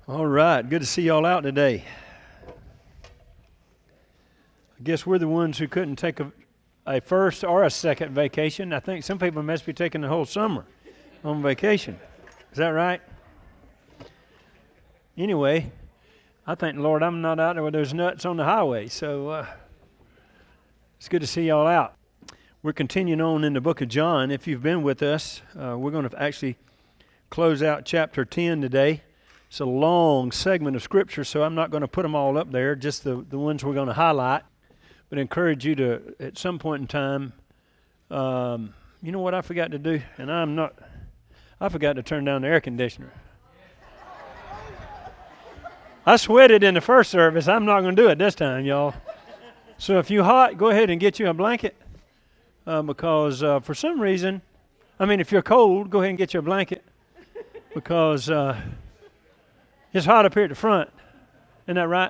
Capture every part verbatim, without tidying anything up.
All right, good to see y'all out today. I guess we're the ones who couldn't take a, a first or a second vacation. I think some people must be taking the whole summer on vacation. Is that right? Anyway, I thank the Lord I'm not out there with those nuts on the highway, so uh, it's good to see y'all out. We're continuing on in the book of John. If you've been with us, uh, we're going to actually close out chapter ten today. It's a long segment of Scripture, so I'm not going to put them all up there, just the, the ones we're going to highlight. But I encourage you to, at some point in time, um, you know what I forgot to do? And I'm not, I forgot to turn down the air conditioner. I sweated in the first service. I'm not going to do it this time, y'all. So if you're hot, go ahead and get you a blanket, uh, because uh, for some reason, I mean, if you're cold, go ahead and get you a blanket, because uh, it's hot up here at the front. Isn't that right?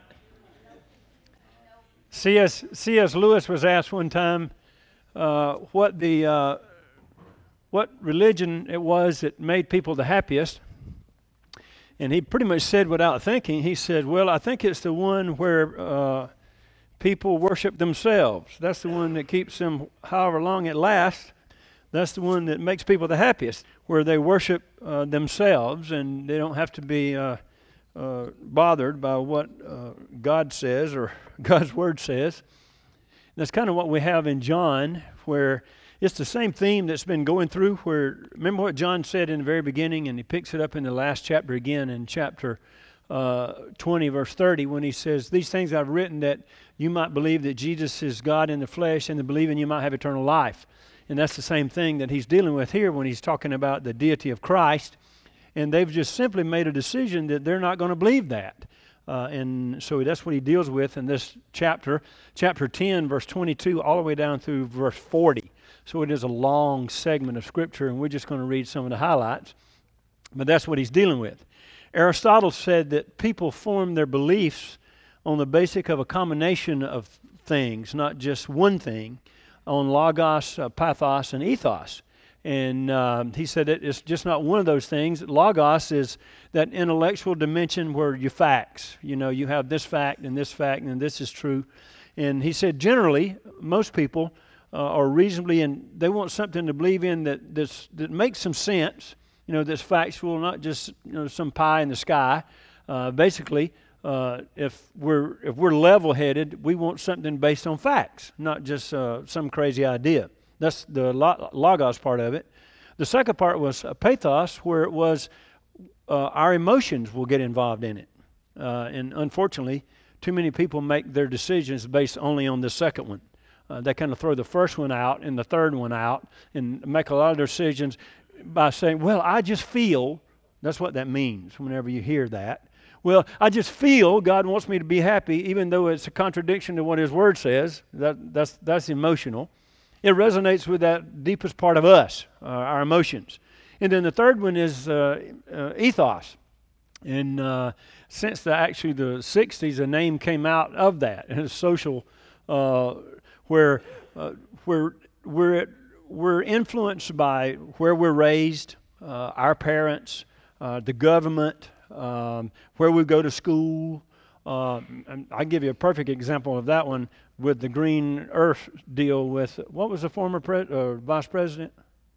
C S C S Lewis was asked one time uh, what the uh, what religion it was that made people the happiest, and he pretty much said without thinking, he said, "Well, I think it's the one where uh, people worship themselves. That's the one that keeps them however long it lasts. That's the one that makes people the happiest, where they worship uh, themselves and they don't have to be uh, uh, bothered by what uh, God says or God's Word says." And that's kind of what we have in John, where it's the same theme that's been going through, where, remember what John said in the very beginning, and he picks it up in the last chapter again in chapter uh, twenty, verse thirty, when he says, "These things I've written that you might believe that Jesus is God in the flesh, and to believe in you might have eternal life." And that's the same thing that he's dealing with here when he's talking about the deity of Christ. And they've just simply made a decision that they're not going to believe that. Uh, and so that's what he deals with in this chapter, chapter ten, verse twenty-two, all the way down through verse forty. So it is a long segment of Scripture, and we're just going to read some of the highlights. But that's what he's dealing with. Aristotle said that people form their beliefs on the basic of a combination of things, not just one thing, on logos, uh, pathos, and ethos. And uh, he said that it's just not one of those things. Logos is that intellectual dimension where you facts. You know, you have this fact and this fact and this is true. And he said generally, most people uh, are reasonably, and they want something to believe in that that's, that makes some sense, you know, that's factual, not just, you know, some pie in the sky. Uh, basically, uh, if we're if we're level-headed, we want something based on facts, not just uh, some crazy idea. That's the logos part of it. The second part was pathos, where it was uh, our emotions will get involved in it. Uh, and unfortunately, too many people make their decisions based only on the second one. Uh, they kind of throw the first one out and the third one out and make a lot of decisions by saying, well, I just feel. That's what that means whenever you hear that. Well, I just feel God wants me to be happy, even though it's a contradiction to what His Word says. That, that's, that's emotional. It resonates with that deepest part of us, uh, our emotions. And then the third one is uh, uh, ethos. And uh, since the, actually the sixties, a name came out of that. And it's social, uh, where uh, where we're, we're influenced by where we're raised, uh, our parents, uh, the government, um, where we go to school. Uh, I'll give you a perfect example of that one with the Green Earth deal with, what was the former pre- uh, vice president?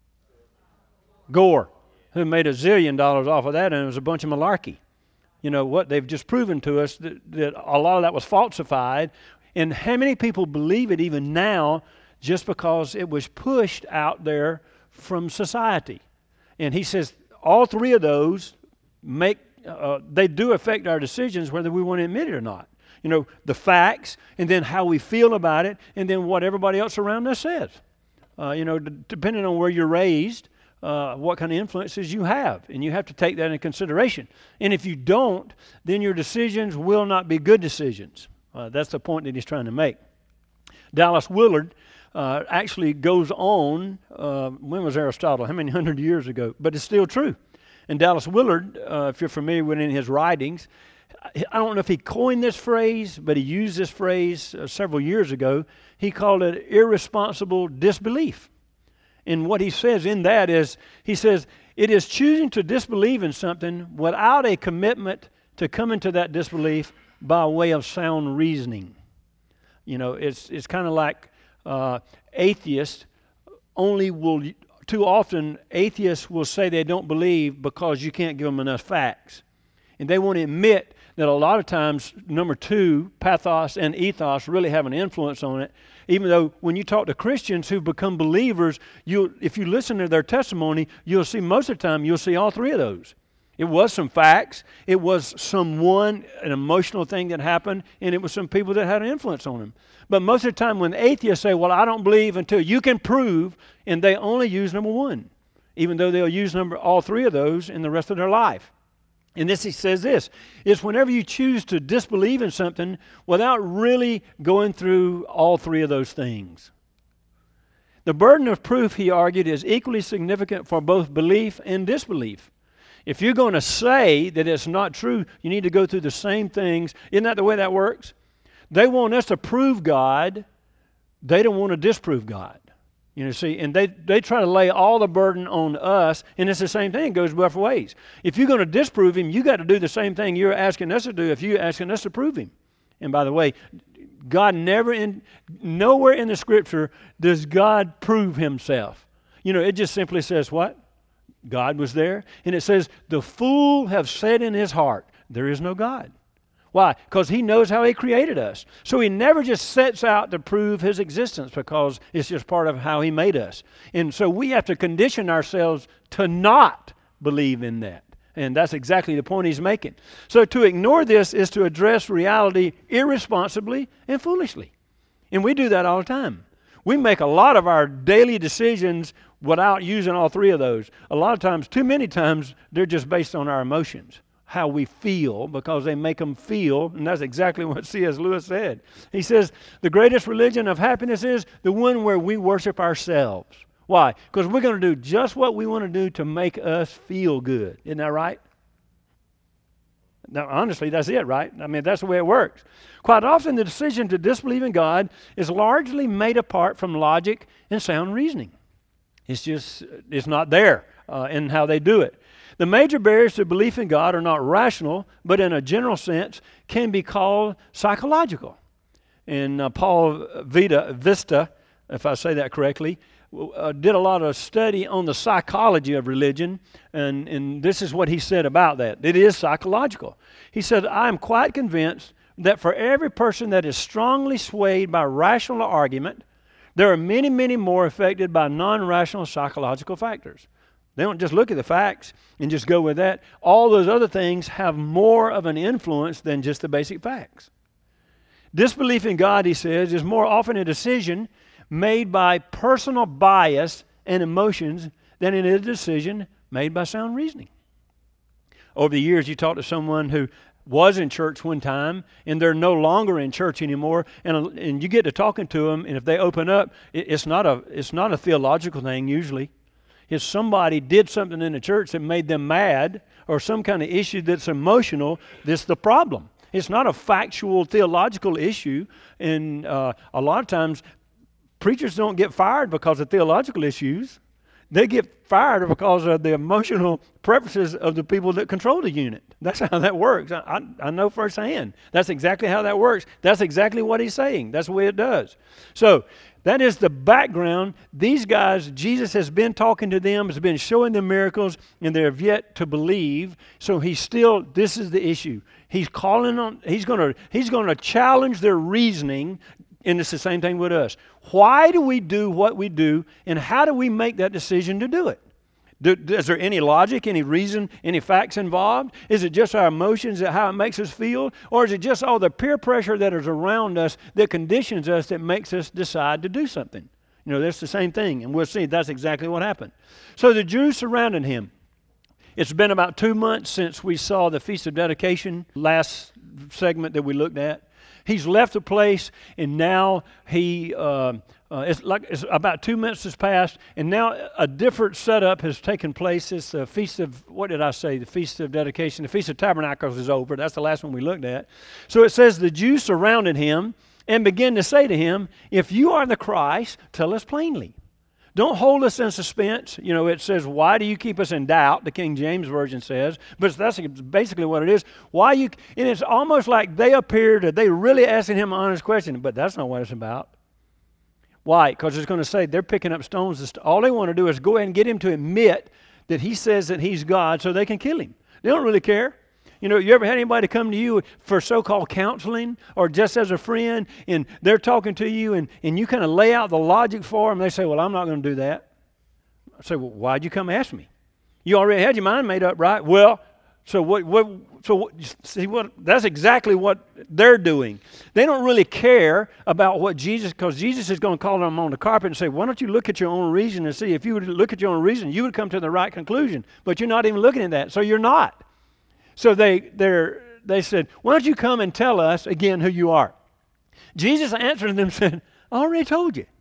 Gore, who made a zillion dollars off of that, and it was a bunch of malarkey. You know what? They've just proven to us that, that a lot of that was falsified. And how many people believe it even now just because it was pushed out there from society? And he says all three of those make Uh, they do affect our decisions whether we want to admit it or not. You know, the facts, and then how we feel about it, and then what everybody else around us says. Uh, you know, d- depending on where you're raised, uh, what kind of influences you have, and you have to take that into consideration. And if you don't, then your decisions will not be good decisions. Uh, that's the point that he's trying to make. Dallas Willard uh, actually goes on, uh, when was Aristotle? How many hundred years ago? But it's still true. And Dallas Willard, uh, if you're familiar with any of his writings, I don't know if he coined this phrase, but he used this phrase uh, several years ago. He called it irresponsible disbelief. And what he says in that is, he says, it is choosing to disbelieve in something without a commitment to come into that disbelief by way of sound reasoning. You know, it's it's kind of like uh, atheists only will, too often atheists will say they don't believe because you can't give them enough facts. And they won't admit that a lot of times, number two, pathos and ethos really have an influence on it. Even though when you talk to Christians who've become believers, you if you listen to their testimony, you'll see most of the time, you'll see all three of those. It was some facts, it was someone, an emotional thing that happened, and it was some people that had an influence on them. But most of the time when atheists say, well, I don't believe until you can prove, and they only use number one, even though they'll use number all three of those in the rest of their life. And this, he says this, is whenever you choose to disbelieve in something without really going through all three of those things. The burden of proof, he argued, is equally significant for both belief and disbelief. If you're going to say that it's not true, you need to go through the same things. Isn't that the way that works? They want us to prove God. They don't want to disprove God. You know, see, and they, they try to lay all the burden on us, and it's the same thing. It goes both ways. If you're going to disprove Him, you got to do the same thing you're asking us to do if you're asking us to prove Him. And by the way, God never, in nowhere in the Scripture does God prove Himself. You know, it just simply says what? God was there. And it says, the fool have said in his heart, there is no God. Why? Because he knows how He created us. So He never just sets out to prove His existence because it's just part of how He made us. And so we have to condition ourselves to not believe in that. And that's exactly the point he's making. So to ignore this is to address reality irresponsibly and foolishly. And we do that all the time. We make a lot of our daily decisions without using all three of those. A lot of times, too many times, they're just based on our emotions. How we feel, because they make them feel, and that's exactly what C S Lewis said. He says, the greatest religion of happiness is the one where we worship ourselves. Why? Because we're going to do just what we want to do to make us feel good. Isn't that right? Now, honestly, that's it, right? I mean, that's the way it works. Quite often, the decision to disbelieve in God is largely made apart from logic and sound reasoning. It's just, it's not there uh, in how they do it. The major barriers to belief in God are not rational, but in a general sense can be called psychological. And uh, Paul Vita, Vista, if I say that correctly, uh, did a lot of study on the psychology of religion, and, and this is what he said about that. It is psychological. He said, I am quite convinced that for every person that is strongly swayed by rational argument, there are many, many more affected by non-rational psychological factors. They don't just look at the facts and just go with that. All those other things have more of an influence than just the basic facts. Disbelief in God, he says, is more often a decision made by personal bias and emotions than it is a decision made by sound reasoning. Over the years, you talk to someone who was in church one time, and they're no longer in church anymore, and, and you get to talking to them, and if they open up, it, it's not a it's not a theological thing usually. If somebody did something in the church that made them mad, or some kind of issue that's emotional, that's the problem. It's not a factual theological issue, and uh, a lot of times preachers don't get fired because of theological issues. They get fired because of the emotional preferences of the people that control the unit. That's how that works. I, I, I know firsthand. That's exactly how that works. That's exactly what he's saying. That's the way it does. So that is the background. These guys, Jesus has been talking to them, has been showing them miracles, and they have yet to believe. So he's still, this is the issue. He's calling on, he's going to, he's going to challenge their reasoning. And it's the same thing with us. Why do we do what we do, and how do we make that decision to do it? Do, is there any logic, any reason, any facts involved? Is it just our emotions, how it makes us feel? Or is it just all the peer pressure that is around us that conditions us, that makes us decide to do something? You know, that's the same thing, and we'll see that's exactly what happened. So the Jews surrounded him. It's been about two months since we saw the Feast of Dedication, last segment that we looked at. He's left the place, and now he, uh, uh, it's like it's about two minutes has passed, and now a different setup has taken place. It's the Feast of, what did I say? The Feast of Dedication. The Feast of Tabernacles is over. That's the last one we looked at. So it says the Jews surrounded him and began to say to him, if you are the Christ, tell us plainly. Don't hold us in suspense. You know, it says, why do you keep us in doubt? The King James Version says. But that's basically what it is. Why you? And it's almost like they appear to, they really asking him an honest question, but that's not what it's about. Why? Because it's going to say they're picking up stones. All they want to do is go ahead and get him to admit that he says that he's God so they can kill him. They don't really care. You know, you ever had anybody come to you for so-called counseling or just as a friend, and they're talking to you, and, and you kind of lay out the logic for them, they say, well, I'm not going to do that. I say, well, why'd you come ask me? You already had your mind made up, right? Well, so what, what so what, see what, that's exactly what they're doing. They don't really care about what Jesus, because Jesus is going to call them on the carpet and say, why don't you look at your own reason and see, if you would look at your own reason, you would come to the right conclusion, but you're not even looking at that, so you're not. So they they're, they said, why don't you come and tell us again who you are? Jesus answered them and said, I already told you.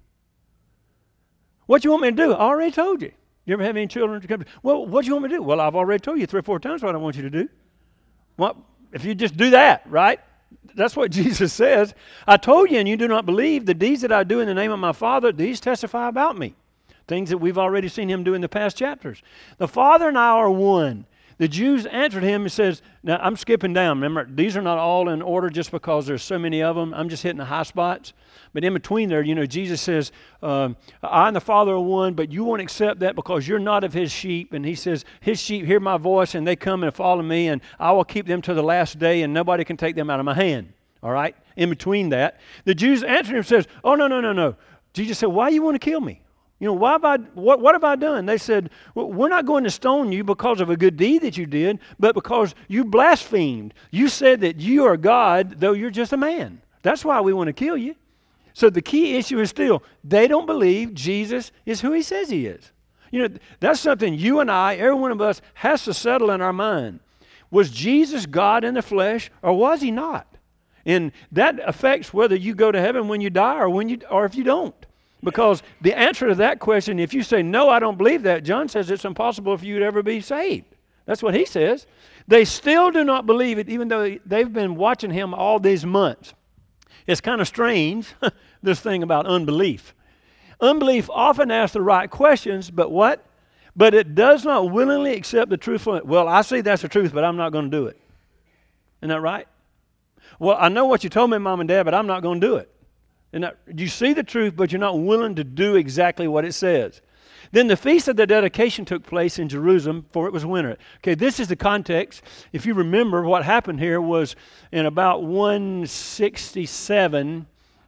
What do you want me to do? I already told you. You ever have any children to come? Well, what do you want me to do? Well, I've already told you three or four times what I want you to do. Well, if you just do that, right? That's what Jesus says. I told you and you do not believe. The deeds that I do in the name of my Father, these testify about me. Things that we've already seen him do in the past chapters. The Father and I are one. The Jews answered him and says, now I'm skipping down. Remember, these are not all in order just because there's so many of them. I'm just hitting the high spots. But in between there, you know, Jesus says, um, I and the Father are one, but you won't accept that because you're not of his sheep. And he says, his sheep hear my voice and they come and follow me, and I will keep them to the last day, and nobody can take them out of my hand. All right? In between that, the Jews answered him and says, oh, no, no, no, no. Jesus said, why do you want to kill me? You know, why have I, what, what have I done? They said, well, we're not going to stone you because of a good deed that you did, but because you blasphemed. You said that you are God, though you're just a man. That's why we want to kill you. So the key issue is still, they don't believe Jesus is who he says he is. You know, that's something you and I, every one of us, has to settle in our mind. Was Jesus God in the flesh, or was he not? And that affects whether you go to heaven when you die or when you, or if you don't. Because the answer to that question, if you say, no, I don't believe that, John says it's impossible for you to ever be saved. That's what he says. They still do not believe it, even though they've been watching him all these months. It's kind of strange, this thing about unbelief. Unbelief often asks the right questions, but what? But it does not willingly accept the truth from it. Well, I see that's the truth, but I'm not going to do it. Isn't that right? Well, I know what you told me, Mom and Dad, but I'm not going to do it. And that, you see the truth, but you're not willing to do exactly what it says. Then the feast of the dedication took place in Jerusalem, for it was winter. Okay, this is the context. If you remember, what happened here was in about one sixty-seven,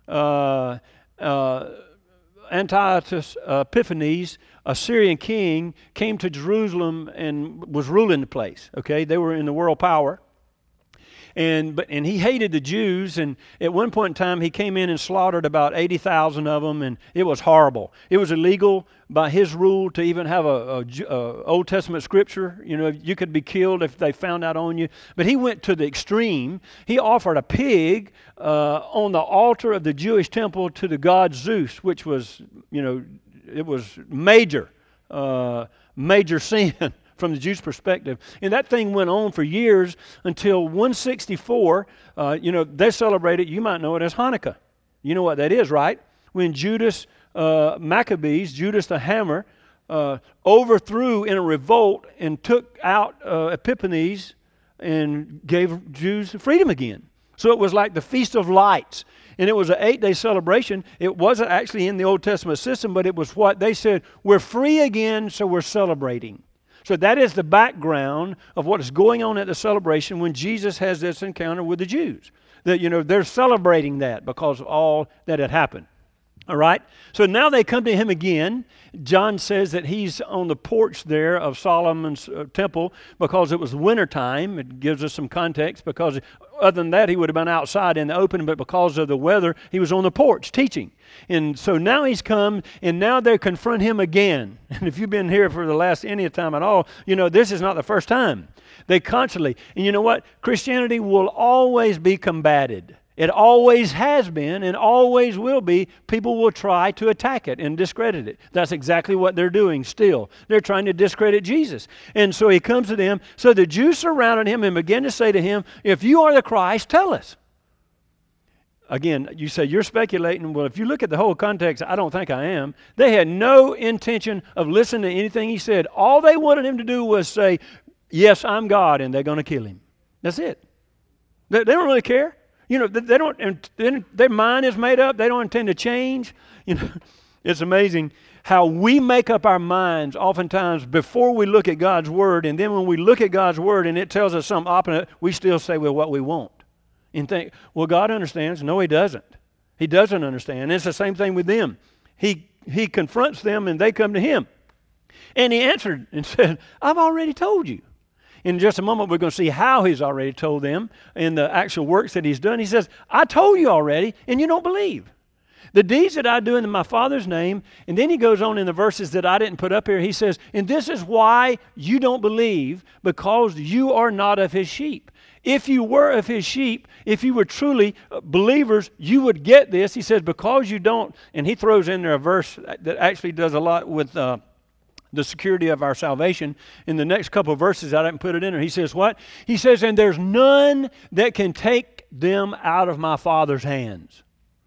uh, uh, Antiochus Epiphanes, a Syrian king, came to Jerusalem and was ruling the place. Okay, they were in the world power. And but and he hated the Jews, and at one point in time he came in and slaughtered about eighty thousand of them, and it was horrible. It was illegal by his rule to even have a, a, a Old Testament scripture. You know, you could be killed if they found out on you. But he went to the extreme. He offered a pig uh, on the altar of the Jewish temple to the god Zeus, which was, you know, it was major, uh, major sin. From the Jews' perspective. And that thing went on for years until one sixty-four, uh, you know, they celebrated, you might know it as Hanukkah. You know what that is, right? When Judas uh, Maccabees, Judas the Hammer, uh, overthrew in a revolt and took out uh, Epiphanes and gave Jews freedom again. So it was like the Feast of Lights. And it was an eight-day celebration. It wasn't actually in the Old Testament system, but it was what they said, we're free again, so we're celebrating. So that is the background of what is going on at the celebration when Jesus has this encounter with the Jews. That, you know, they're celebrating that because of all that had happened. All right? So now they come to him again. John says that he's on the porch there of Solomon's uh, temple because it was wintertime. It gives us some context because other than that, he would have been outside in the open, but because of the weather, he was on the porch teaching. And so now he's come, and now they confront him again. And if you've been here for the last any time at all, you know this is not the first time. They constantly, and you know what? Christianity will always be combated. It always has been and always will be. People will try to attack it and discredit it. That's exactly what they're doing still. They're trying to discredit Jesus. And so he comes to them. So the Jews surrounded him and began to say to him, if you are the Christ, tell us. again, you say you're speculating. Well, if you look at the whole context, I don't think I am. They had no intention of listening to anything he said. All they wanted him to do was say, yes, I'm God, and they're going to kill him. That's it. They, they don't really care. You know, they, they don't. Their mind is made up. They don't intend to change. You know, it's amazing how we make up our minds oftentimes before we look at God's Word, and then when we look at God's Word and it tells us something opposite, we still say, well, what we want. And think, well, God understands. No, He doesn't. He doesn't understand. And it's the same thing with them. He, he confronts them and they come to Him. And He answered and said, I've already told you. In just a moment, we're going to see how He's already told them in the actual works that He's done. He says, I told you already, and you don't believe. The deeds that I do in my Father's name, and then he goes on in the verses that I didn't put up here. He says, and this is why you don't believe, because you are not of His sheep. If you were of His sheep, if you were truly believers, you would get this. He says, because you don't, and he throws in there a verse that actually does a lot with uh, the security of our salvation. In the next couple of verses, I didn't put it in there. He says what? He says, and there's none that can take them out of my Father's hands.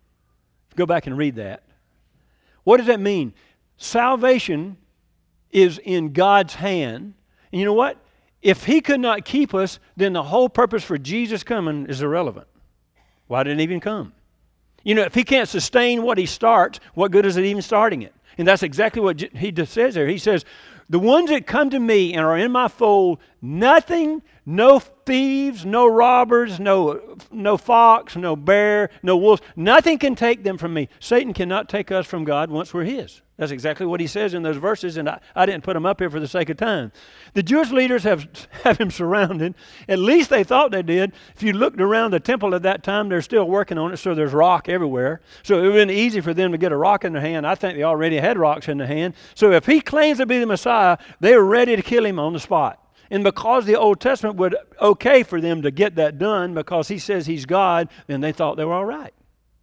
Go back and read that. What does that mean? Salvation is in God's hand. And you know what? If He could not keep us, then the whole purpose for Jesus coming is irrelevant. Why didn't He even come? You know, if He can't sustain what He starts, what good is it even starting it? And that's exactly what He just says there. He says, the ones that come to me and are in my fold, nothing, no thieves, no robbers, no, no fox, no bear, no wolves, nothing can take them from me. Satan cannot take us from God once we're His. That's exactly what he says in those verses, and I, I didn't put them up here for the sake of time. The Jewish leaders have, have him surrounded. At least they thought they did. If you looked around the temple at that time, they're still working on it, so there's rock everywhere. So it would have been easy for them to get a rock in their hand. I think they already had rocks in their hand. So if he claims to be the Messiah, they were ready to kill him on the spot. And because the Old Testament would okay for them to get that done because he says he's God, then they thought they were all right.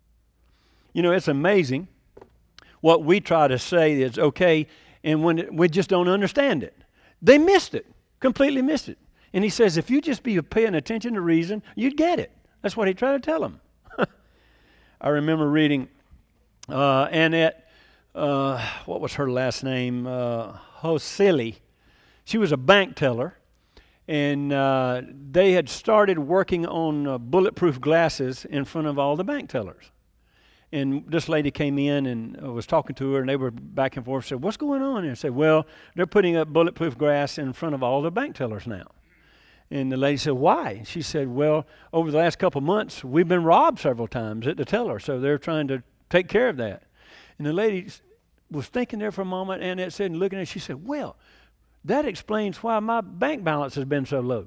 You know, it's amazing what we try to say is okay, and when it, we just don't understand it. They missed it, completely missed it. And he says, if you just be paying attention to reason, you'd get it. That's what he tried to tell them. I remember reading uh, Annette, uh, what was her last name? Uh, Hosili. She was a bank teller, and uh, they had started working on uh, bulletproof glasses in front of all the bank tellers. And this lady came in and was talking to her, and they were back and forth. Said, what's going on? And I said, well, they're putting up bulletproof glass in front of all the bank tellers now. And the lady said, why? She said, well, over the last couple of months, we've been robbed several times at the teller, so they're trying to take care of that. And the lady was thinking there for a moment, and it said, and looking at it, she said, well, that explains why my bank balance has been so low.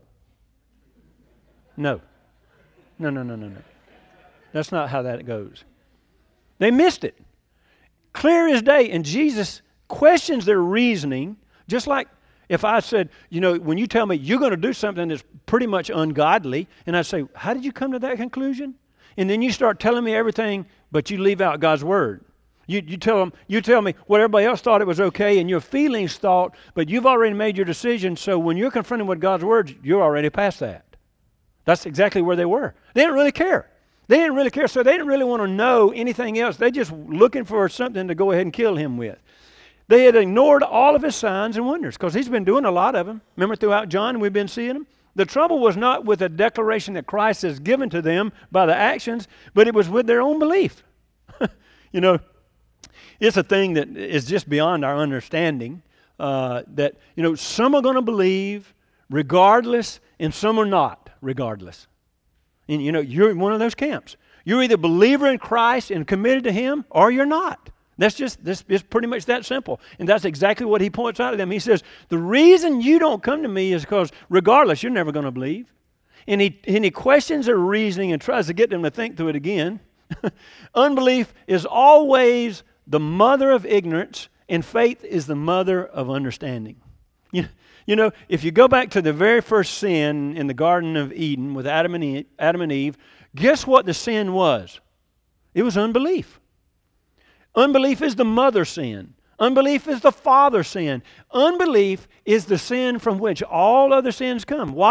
No. No, no, no, no, no. That's not how that goes. They missed it. Clear as day. And Jesus questions their reasoning, just like if I said, you know, when you tell me you're going to do something that's pretty much ungodly, and I say, how did you come to that conclusion? And then you start telling me everything, but you leave out God's word. You, you tell them, you tell me what everybody else thought it was okay, and your feelings thought, but you've already made your decision, so when you're confronted with God's words, you're already past that. That's exactly where they were. They didn't really care. They didn't really care, so they didn't really want to know anything else. They just looking for something to go ahead and kill him with. They had ignored all of his signs and wonders because he's been doing a lot of them. Remember throughout John, we've been seeing them? The trouble was not with the declaration that Christ has given to them by the actions, but it was with their own belief. You know, it's a thing that is just beyond our understanding, uh, that, you know, some are going to believe regardless and some are not regardless. And, you know, you're in one of those camps. You're either a believer in Christ and committed to Him, or you're not. That's just, this is pretty much that simple. And that's exactly what He points out to them. He says, the reason you don't come to me is because regardless, you're never going to believe. And he, and he questions their reasoning and tries to get them to think through it again. Unbelief is always the mother of ignorance, and faith is the mother of understanding. You know, You know, if you go back to the very first sin in the Garden of Eden with Adam and Eve, Adam and Eve, guess what the sin was? It was unbelief. Unbelief is the mother sin. Unbelief is the father sin. Unbelief is the sin from which all other sins come. Why?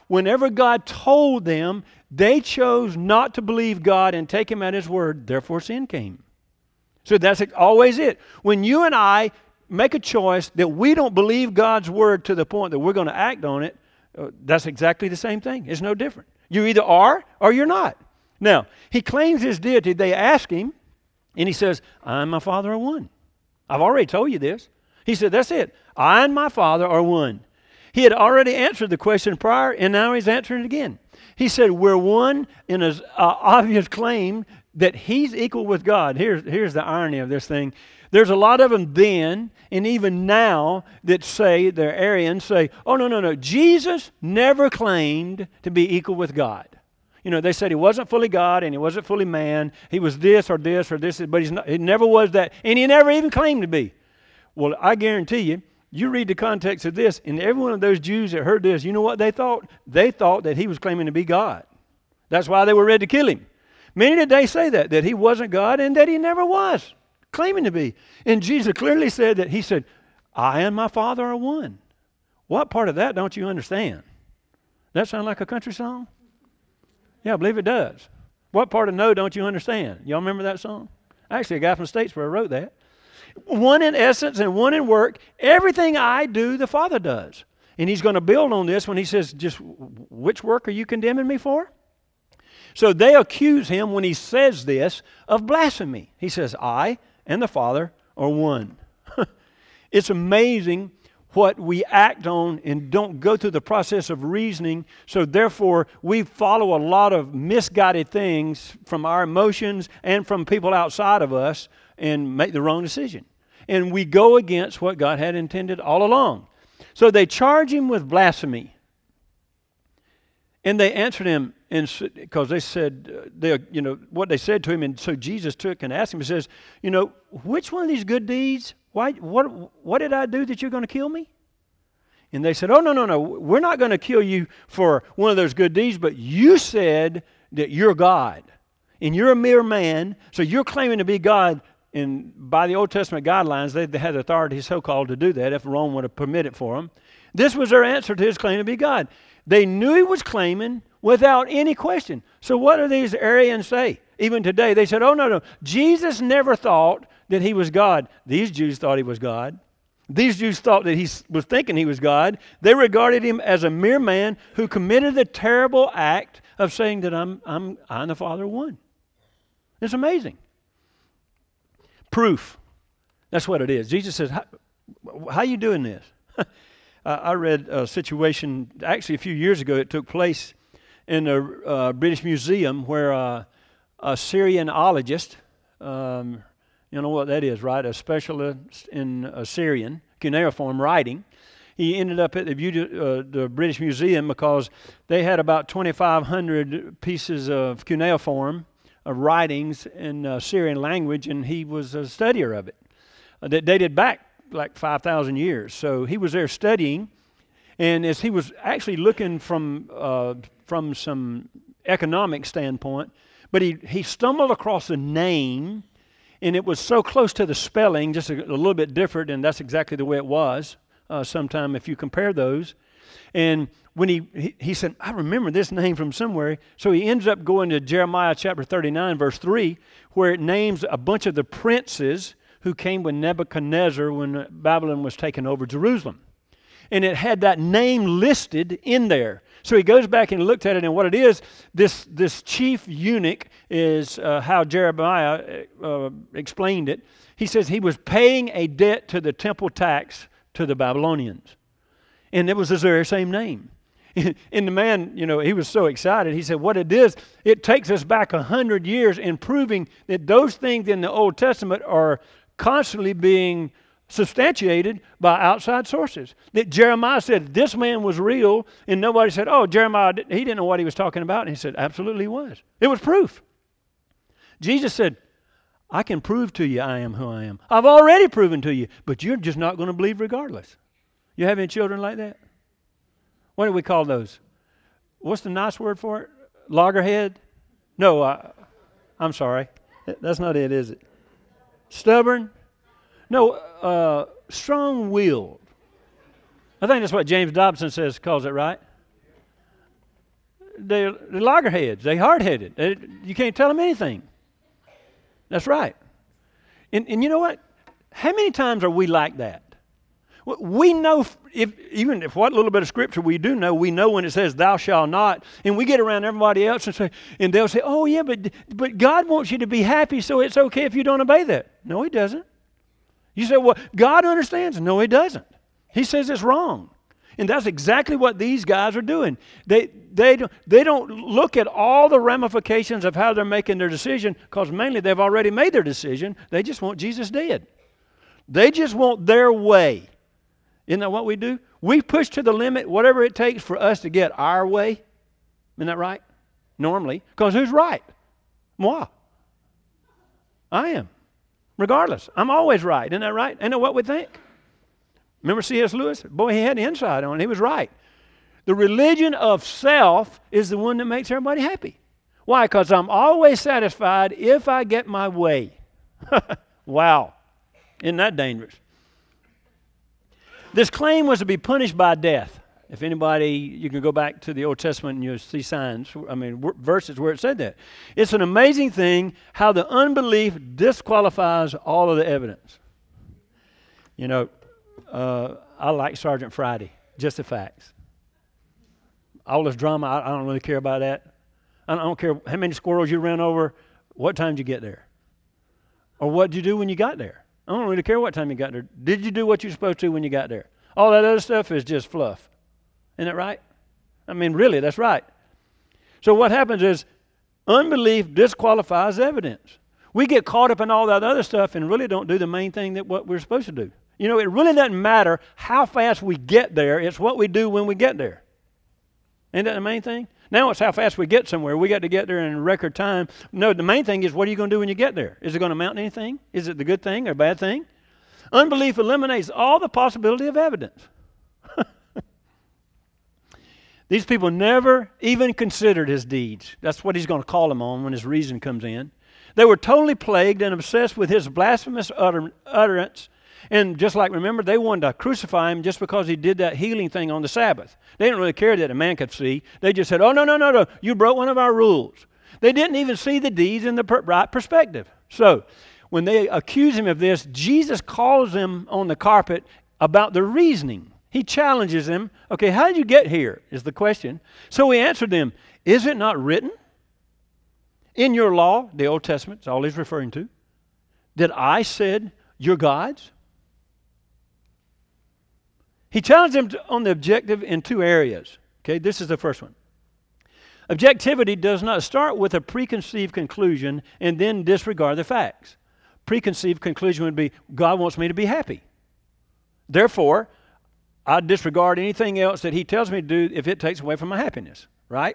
whenever God told them, they chose not to believe God and take Him at His word, therefore sin came. So that's always it. When you and I make a choice that we don't believe God's word to the point that we're going to act on it, uh, that's exactly the same thing. It's no different. You either are or you're not. Now, He claims His deity. They ask Him, and He says, I and my Father are one. I've already told you this. He said, that's it. I and my Father are one. He had already answered the question prior, and now He's answering it again. He said, we're one in His uh, obvious claim that He's equal with God. Here's, here's the irony of this thing. There's a lot of them then, and even now, that say, they're Arians, say, oh, no, no, no. Jesus never claimed to be equal with God. You know, they said He wasn't fully God and He wasn't fully man. He was this or this or this, but he's not, He never was that, and He never even claimed to be. Well, I guarantee you, you read the context of this, and every one of those Jews that heard this, you know what they thought? They thought that He was claiming to be God. That's why they were ready to kill Him. Many today say that, that He wasn't God and that He never was claiming to be. And Jesus clearly said that, He said, I and my Father are one. What part of that don't you understand? That sound like a country song? Yeah, I believe it does. What part of no don't you understand? Y'all remember that song? Actually, a guy from Statesboro wrote that. One in essence and one in work. Everything I do, the Father does. And He's going to build on this when He says, just which work are you condemning me for? So they accuse Him when He says this of blasphemy. He says, I and the Father are one. It's amazing what we act on and don't go through the process of reasoning. So therefore, we follow a lot of misguided things from our emotions and from people outside of us and make the wrong decision. And we go against what God had intended all along. So they charge Him with blasphemy. And they answered Him, because they said, uh, they, you know, what they said to Him. And so Jesus took and asked Him, He says, you know, which one of these good deeds, why, what, what did I do that you're going to kill me? And they said, oh, no, no, no, we're not going to kill you for one of those good deeds, but you said that you're God. And you're a mere man, so you're claiming to be God. And by the Old Testament guidelines, they, they had authority, so-called, to do that if Rome would have permitted for them. This was their answer to His claim to be God. They knew He was claiming without any question. So what do these Arians say? Even today, they said, oh, no, no, Jesus never thought that He was God. These Jews thought He was God. These Jews thought that He was thinking He was God. They regarded Him as a mere man who committed the terrible act of saying that I'm, I'm, I and the Father are one. It's amazing. Proof. That's what it is. Jesus says, how, how are you doing this? uh, I read a situation, actually a few years ago, it took place in the uh, British Museum where uh, a Syrianologist, um, you know what that is, right? A specialist in Assyrian, cuneiform writing. He ended up at the, uh, the British Museum because they had about twenty-five hundred pieces of cuneiform of writings in uh, Syrian language, and he was a studier of it. Uh, that dated back like five thousand years. So he was there studying, and as he was actually looking from uh, from some economic standpoint, but he, he stumbled across a name, and it was so close to the spelling, just a, a little bit different, and that's exactly the way it was uh, sometime if you compare those. And when he, he, he said, I remember this name from somewhere. So he ends up going to Jeremiah chapter thirty-nine, verse three, where it names a bunch of the princes who came with Nebuchadnezzar when Babylon was taking over Jerusalem. And it had that name listed in there. So he goes back and looked at it, and what it is, this, this chief eunuch is uh, how Jeremiah uh, explained it. He says he was paying a debt to the temple tax to the Babylonians. And it was the very same name. And the man, you know, he was so excited. He said, what it is, it takes us back a hundred years in proving that those things in the Old Testament are constantly being substantiated by outside sources. That Jeremiah said this man was real, and nobody said, oh, Jeremiah, he didn't know what he was talking about. And he said, absolutely he was. It was proof. Jesus said, I can prove to you I am who I am. I've already proven to you, but you're just not going to believe regardless. You have any children like that? What do we call those? What's the nice word for it? Loggerhead? No, I, I'm sorry. That's not it, is it? Stubborn? No, uh, strong-willed. I think that's what James Dobson says, calls it, right? they're, they're loggerheads. They're hard-headed. They, you can't tell them anything. That's right. And, and you know what? How many times are we like that? We know, if even if what little bit of scripture we do know, we know when it says thou shalt not, and we get around everybody else and say, and they'll say, oh yeah, but but God wants you to be happy, so it's okay if you don't obey that. No, He doesn't. You say, well, God understands. No, He doesn't. He says it's wrong. And that's exactly what these guys are doing. They they don't, they don't look at all the ramifications of how they're making their decision, because mainly they've already made their decision. They just want Jesus dead. They just want their way. Isn't that what we do? We push to the limit whatever it takes for us to get our way. Isn't that right? Normally. Because who's right? Moi. I am. Regardless. I'm always right. Isn't that right? Isn't that what we think? Remember C S Lewis? Boy, he had the inside on it. He was right. The religion of self is the one that makes everybody happy. Why? Because I'm always satisfied if I get my way. Wow. Isn't that dangerous? This claim was to be punished by death. If anybody, you can go back to the Old Testament and you'll see signs, I mean, verses where it said that. It's an amazing thing how the unbelief disqualifies all of the evidence. You know, uh, I like Sergeant Friday, just the facts. All this drama, I, I don't really care about that. I don't, I don't care how many squirrels you ran over, what time did you get there? Or what did you do when you got there? I don't really care what time you got there. Did you do what you're supposed to when you got there? All that other stuff is just fluff. Isn't that right? I mean, really, that's right. So what happens is unbelief disqualifies evidence. We get caught up in all that other stuff and really don't do the main thing that what we're supposed to do. You know, it really doesn't matter how fast we get there. It's what we do when we get there. Ain't that the main thing? Now it's how fast we get somewhere. We got to get there in record time. No, the main thing is what are you going to do when you get there? Is it going to amount to anything? Is it the good thing or bad thing? Unbelief eliminates all the possibility of evidence. These people never even considered his deeds. That's what he's going to call them on when his reason comes in. They were totally plagued and obsessed with his blasphemous utter- utterance. And just like, remember, they wanted to crucify him just because he did that healing thing on the Sabbath. They didn't really care that a man could see. They just said, oh, no, no, no, no, you broke one of our rules. They didn't even see the deeds in the per- right perspective. So when they accuse him of this, Jesus calls them on the carpet about the reasoning. He challenges them. Okay, how did you get here is the question. So he answered them, is it not written in your law, the Old Testament, is all he's referring to, that I said you're gods? He challenged them to, on the objective in two areas. Okay, this is the first one. Objectivity does not start with a preconceived conclusion and then disregard the facts. Preconceived conclusion would be, God wants me to be happy. Therefore, I disregard anything else that He tells me to do if it takes away from my happiness, right?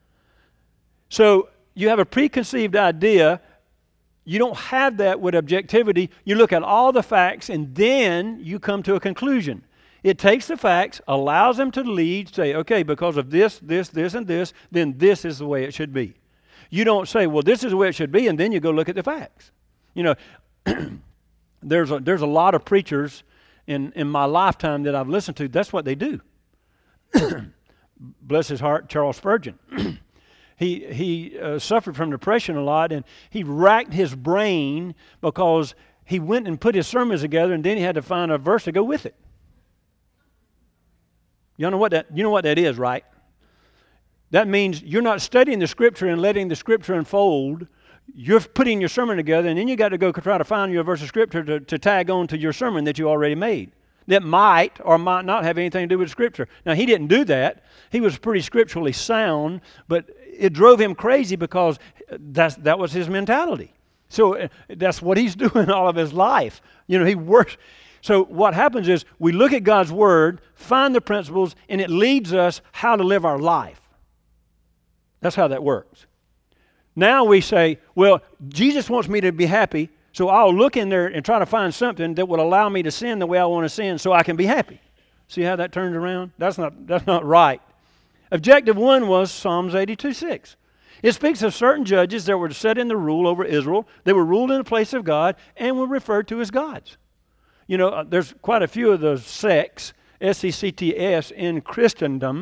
So you have a preconceived idea. You don't have that with objectivity. You look at all the facts and then you come to a conclusion. It takes the facts, allows them to lead, say, okay, because of this, this, this, and this, then this is the way it should be. You don't say, well, this is the way it should be, and then you go look at the facts. You know, there's a, there's a lot of preachers in, in my lifetime that I've listened to. That's what they do. Bless his heart, Charles Spurgeon. he he uh, suffered from depression a lot, and he racked his brain because he went and put his sermons together, and then he had to find a verse to go with it. You know what that, you know what that is, right? That means you're not studying the Scripture and letting the Scripture unfold. You're putting your sermon together, and then you got to go try to find your verse of Scripture to, to tag on to your sermon that you already made. That might or might not have anything to do with Scripture. Now, he didn't do that. He was pretty scripturally sound, but it drove him crazy because that's, that was his mentality. So uh, that's what he's doing all of his life. You know, he works. So what happens is we look at God's Word, find the principles, and it leads us how to live our life. That's how that works. Now we say, well, Jesus wants me to be happy, so I'll look in there and try to find something that will allow me to sin the way I want to sin so I can be happy. See how that turns around? That's not, that's not right. Objective one was Psalms eighty-two six. It speaks of certain judges that were set in the rule over Israel. They were ruled in the place of God and were referred to as gods. You know, uh, there's quite a few of those sects, S E C T S, in Christendom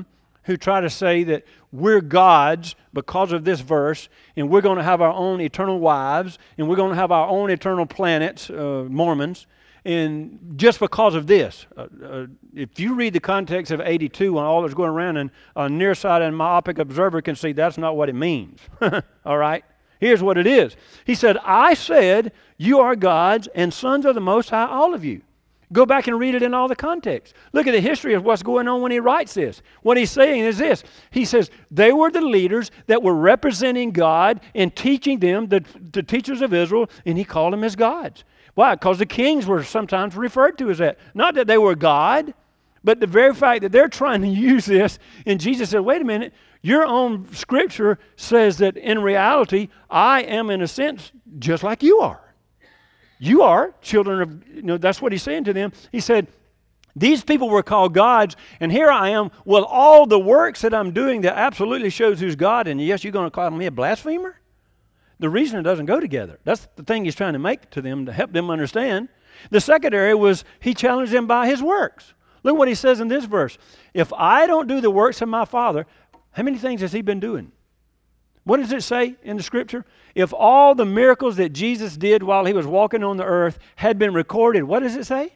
who try to say that we're gods because of this verse, and we're going to have our own eternal wives, and we're going to have our own eternal planets, uh, Mormons, and just because of this. Uh, uh, if you read the context of eighty-two when all that's going around, and a nearsighted and myopic observer can see that's not what it means. All right? Here's what it is. He said, I said, you are gods and sons of the Most High, all of you. Go back and read it in all the context. Look at the history of what's going on when he writes this. What he's saying is this. He says, they were the leaders that were representing God and teaching them, the, the teachers of Israel, and he called them as gods. Why? Because the kings were sometimes referred to as that. Not that they were God, but the very fact that they're trying to use this. And Jesus said, wait a minute, your own scripture says that in reality, I am in a sense just like you are. You are children of, you know, that's what he's saying to them. He said, these people were called gods, and here I am with all the works that I'm doing that absolutely shows who's God, and yes, you're going to call me a blasphemer? The reason it doesn't go together. That's the thing he's trying to make to them to help them understand. The second area was he challenged them by his works. Look what he says in this verse. If I don't do the works of my Father, how many things has he been doing? What does it say in the scripture? If all the miracles that Jesus did while he was walking on the earth had been recorded, what does it say?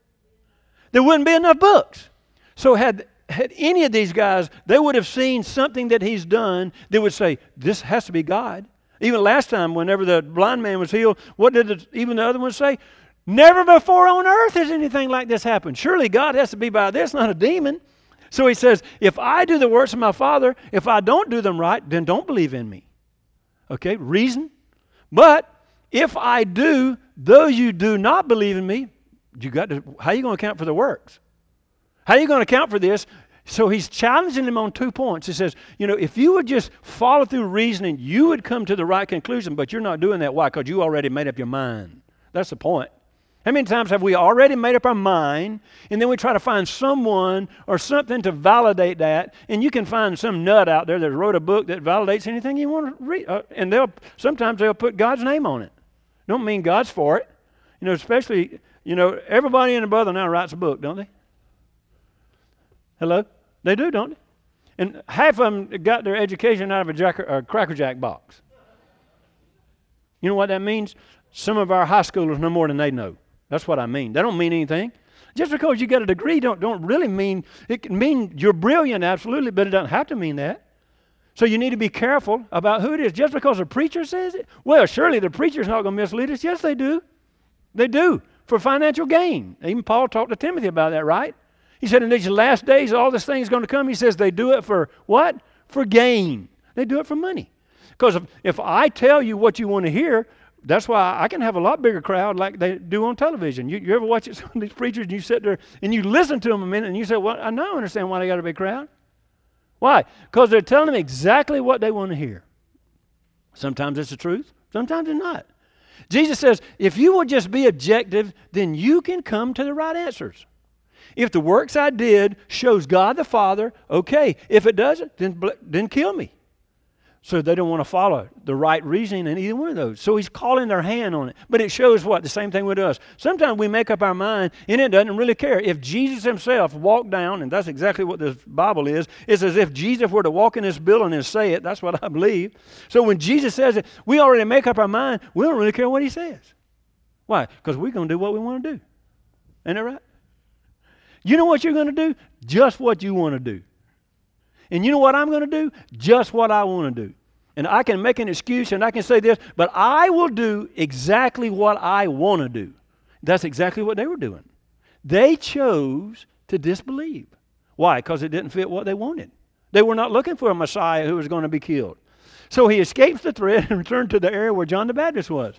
There wouldn't be enough books. So had, had any of these guys, they would have seen something that he's done that would say, this has to be God. Even last time, whenever the blind man was healed, what did the, even the other ones say? Never before on earth has anything like this happened. Surely God has to be by this, not a demon. So he says, if I do the works of my Father, if I don't do them right, then don't believe in me. Okay, reason. But if I do, though you do not believe in me, you got to, how are you going to account for the works? How are you going to account for this? So he's challenging them on two points. He says, you know, if you would just follow through reasoning, you would come to the right conclusion, but you're not doing that. Why? Because you already made up your mind. That's the point. How many times have we already made up our mind, and then we try to find someone or something to validate that, and you can find some nut out there that wrote a book that validates anything you want to read, uh, and they'll sometimes they'll put God's name on it. Don't mean God's for it. You know, especially, you know, everybody and their brother now writes a book, don't they? Hello? They do, don't they? And half of them got their education out of a, jack, a Cracker Jack box. You know what that means? Some of our high schoolers know more than they know. That's what I mean. That don't mean anything. Just because you get a degree don't, don't really mean, it can mean you're brilliant, absolutely, but it doesn't have to mean that. So you need to be careful about who it is. Just because a preacher says it, well, surely the preacher's not going to mislead us. Yes, they do. They do, for financial gain. Even Paul talked to Timothy about that, right? He said in these last days, all this thing is going to come. He says they do it for what? For gain. They do it for money. Because if, if I tell you what you want to hear, that's why I can have a lot bigger crowd like they do on television. You, you ever watch it, some of these preachers, and you sit there and you listen to them a minute and you say, well, I now understand why they got a big crowd. Why? Because they're telling them exactly what they want to hear. Sometimes it's the truth, sometimes it's not. Jesus says, if you will just be objective, then you can come to the right answers. If the works I did shows God the Father, okay. If it doesn't, then, then kill me. So they don't want to follow the right reasoning in either one of those. So he's calling their hand on it. But it shows what? The same thing with us. Sometimes we make up our mind and it doesn't really care. If Jesus himself walked down, and that's exactly what this Bible is, it's as if Jesus were to walk in this building and say it. That's what I believe. So when Jesus says it, we already make up our mind. We don't really care what he says. Why? Because we're going to do what we want to do. Ain't that right? You know what you're going to do? Just what you want to do. And you know what I'm going to do? Just what I want to do. And I can make an excuse and I can say this, but I will do exactly what I want to do. That's exactly what they were doing. They chose to disbelieve. Why? Because it didn't fit what they wanted. They were not looking for a Messiah who was going to be killed. So he escapes the threat and returned to the area where John the Baptist was.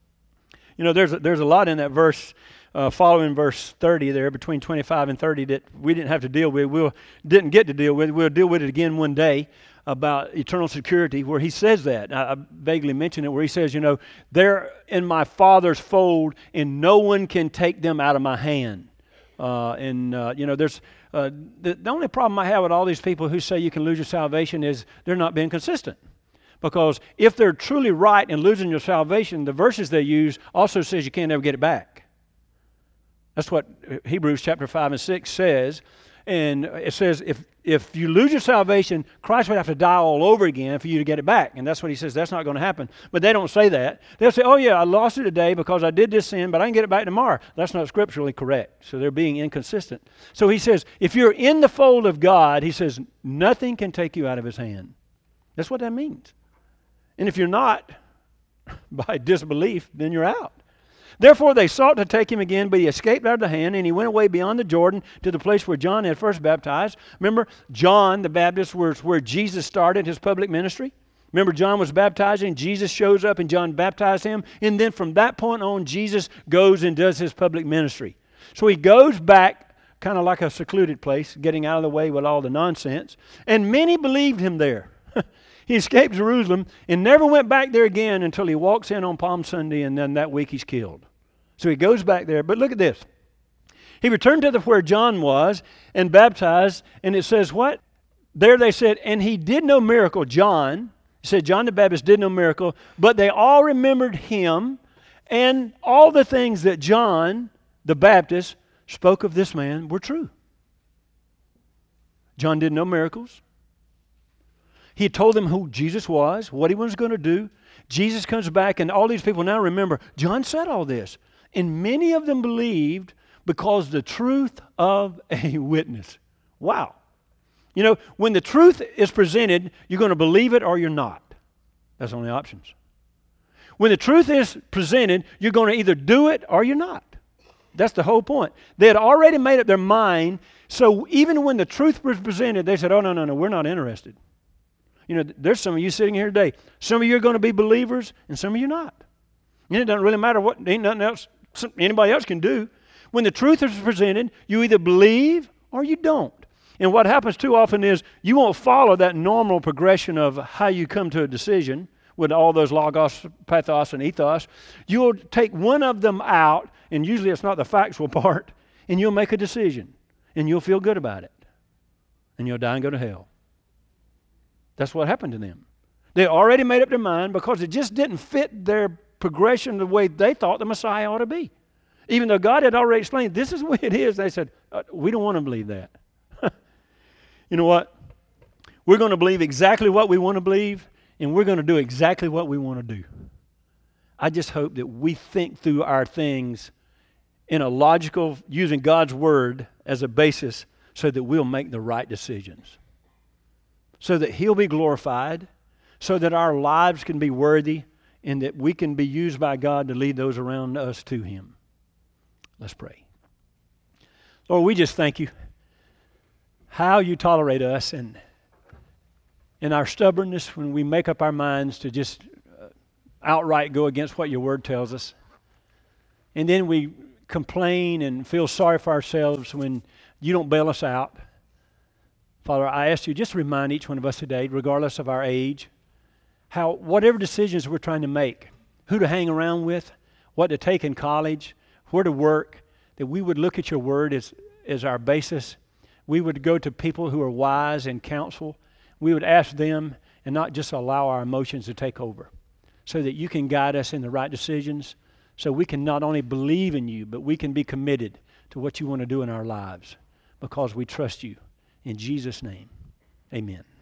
You know, there's a, there's a lot in that verse. Uh, following verse thirty there, between twenty-five and thirty, that we didn't have to deal with. We didn't get to deal with. We'll deal with it again one day about eternal security, where he says that. I, I vaguely mentioned it, where he says, you know, they're in my Father's fold, and no one can take them out of my hand. Uh, and, uh, you know, there's uh, the, the only problem I have with all these people who say you can lose your salvation is they're not being consistent. Because if they're truly right in losing your salvation, the verses they use also says you can't ever get it back. That's what Hebrews chapter five and six says. And it says if if you lose your salvation, Christ would have to die all over again for you to get it back. And that's what he says. That's not going to happen. But they don't say that. They'll say, oh, yeah, I lost it today because I did this sin, but I can get it back tomorrow. That's not scripturally correct. So they're being inconsistent. So he says, if you're in the fold of God, he says, nothing can take you out of his hand. That's what that means. And if you're not, by disbelief, then you're out. Therefore they sought to take him again, but he escaped out of the hand, and he went away beyond the Jordan to the place where John had first baptized. Remember, John the Baptist was where Jesus started his public ministry. Remember, John was baptizing, Jesus shows up, and John baptized him. And then from that point on, Jesus goes and does his public ministry. So he goes back, kind of like a secluded place, getting out of the way with all the nonsense. And many believed him there. He escaped Jerusalem and never went back there again until he walks in on Palm Sunday, and then that week he's killed. So he goes back there. But look at this. He returned to the, where John was and baptized, and it says what? There they said, and he did no miracle. John said John the Baptist did no miracle, but they all remembered him and all the things that John the Baptist spoke of this man were true. John did no miracles. He had told them who Jesus was, what he was going to do. Jesus comes back, and all these people now remember, John said all this. And many of them believed because the truth of a witness. Wow. You know, when the truth is presented, you're going to believe it or you're not. That's the only options. When the truth is presented, you're going to either do it or you're not. That's the whole point. They had already made up their mind, so even when the truth was presented, they said, oh, no, no, no, we're not interested. You know, there's some of you sitting here today. Some of you are going to be believers, and some of you not. And it doesn't really matter what, ain't nothing else anybody else can do. When the truth is presented, you either believe or you don't. And what happens too often is you won't follow that normal progression of how you come to a decision with all those logos, pathos, and ethos. You'll take one of them out, and usually it's not the factual part, and you'll make a decision, and you'll feel good about it, and you'll die and go to hell. That's what happened to them. They already made up their mind because it just didn't fit their progression the way they thought the Messiah ought to be. Even though God had already explained, this is the way it is, they said, uh, we don't want to believe that. You know what? We're going to believe exactly what we want to believe, and we're going to do exactly what we want to do. I just hope that we think through our things in a logical, using God's Word as a basis so that we'll make the right decisions. So that He'll be glorified, so that our lives can be worthy, and that we can be used by God to lead those around us to Him. Let's pray. Lord, we just thank You how You tolerate us and in our stubbornness when we make up our minds to just uh, outright go against what Your Word tells us. And then we complain and feel sorry for ourselves when You don't bail us out. Father, I ask You just to remind each one of us today, regardless of our age, how whatever decisions we're trying to make, who to hang around with, what to take in college, where to work, that we would look at Your Word as, as our basis. We would go to people who are wise and counsel. We would ask them and not just allow our emotions to take over, so that You can guide us in the right decisions, so we can not only believe in You, but we can be committed to what You want to do in our lives because we trust You. In Jesus' name, amen.